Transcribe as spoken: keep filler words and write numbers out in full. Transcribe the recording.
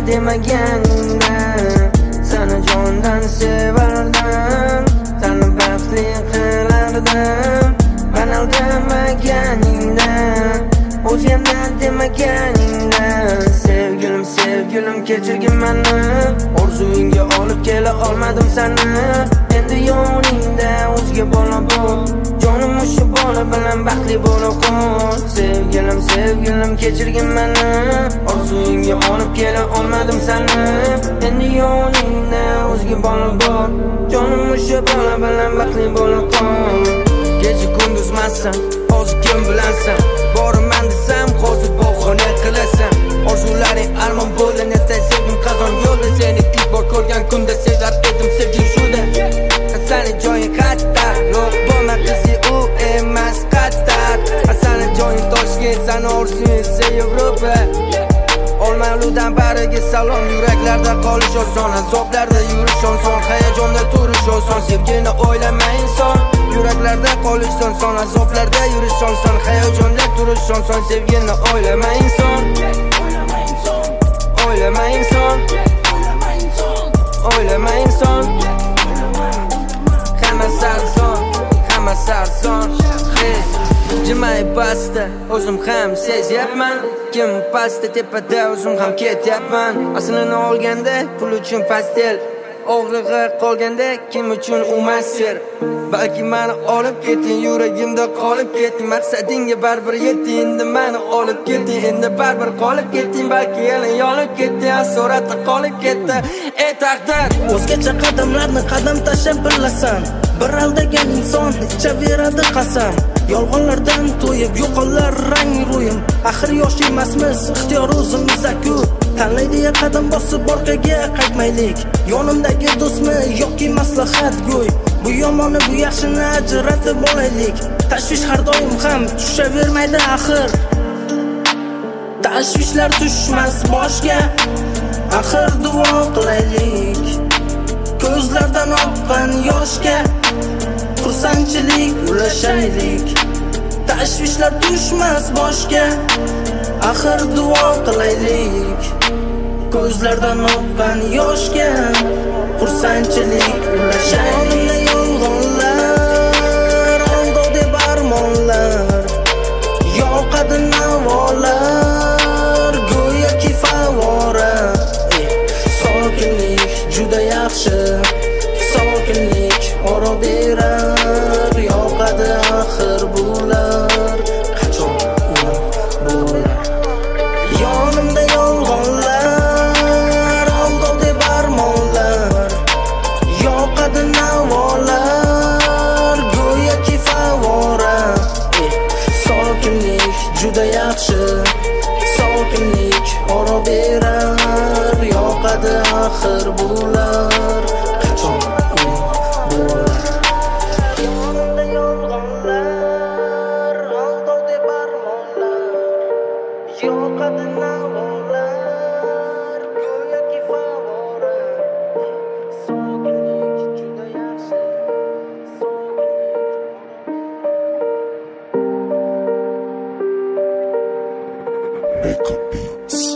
demaganingda seni jondan sevardim, seni baxtli qilardim. Men aldamaganingda o'zganda demaganingda sevgilim sevgilim kechirgin meni, orzuyingga olib kela olmadim seni. Endi yoningda o'zga bola bor, jonim o'sha bola bilan baxtli bo'la qol. Sevgilim sevgilim kechirgin meni, orzuyingga olib kela olmadim seni. Endi yoningda o'zga bola bor, jonim o'sha bola bilan baxtli bo'la qol. Kecha kunduzmassan, hozir kim bilansan, boraman desam hozir bahona qilasan. Orzularing armon bo'ldi, netay sevgim qazon yo'lda, seni ilk bor ko'rgan kunda sevar edim sevgim shuda. Seni joying xattar, yo'q bo'lma qizi u emas Qatar. Seni joying Toshkent, seni orzuying esa Yevropa. Olmaludan bariga salom, yuraklarda qolish oson, azoblarda yurish oson, hayajonda turish oson. Sevgini o'ylama inson, yuraklarda qolish oson, azoblarda yurish oson, hayajonda turish oson. Sevgini o'ylama inson, o'ylama inson, o'ylama inson. Hammasi arzon, hammasi arzon. Jimay pastda o'zim ham sezyapman, kim pastda tepada o'zim ham ketyapman. Aslini olganda pul uchun pastel, og'rig'i qolganda kim uchun u master. Balki meni olib keting, yuragimda qolib keting, maqsadingga baribir yetding, endi meni olib keting, endi baribir qolib keting, balki yana yonib ketding, asoratda qolib ketdi. Ey taqdir, o'zgacha qadamlarni qadam tashlab birlasan, bir aldagan inson ichaveradi qasam. Yolg'onlardan to'yib yo'qolar rang ro'yim, axir yosh emasmiz, ixtiyor o'zimizda-ku. Tanlaydiya qadam bosib orqaga qaytmaylik, yonimdagi do'stmi yoki maslahat go'y. Bu yomonni bu yaxshini ajratib olaylik, tashvish har doim ham tushavermaydi axir. Tashvishlar tushmas boshga, axir duo qilaylik. Ko'zlardan oqqan yoshga xursandchilik ulashaylik. Tashvishlar tushmas boshga, axir duo qilaylik. Ko'zlardan oqqan yoshga xursandchilik ulashaylik. Yolg'onlar, aldov deb armonlar, yoqadi navolar, go'yoki favora. Sokinlik juda yaxshi, sokinlik oro berar, yoqadi axir bular, qachon bo'lar. Yonimda yolg'onlar, aldov deb armonlar, yoqadi navolar, go'yoki favora. Sokinlik juda yaxshi, sokinlik oro berar, yoqadi axir bular, qachon bo'lar. Yonimda yolg'onlar, aldov deb armonlar, yoqadi navolar, go'yoki favora. Sokinlik juda yaxshi, sokinlik. Make up beats.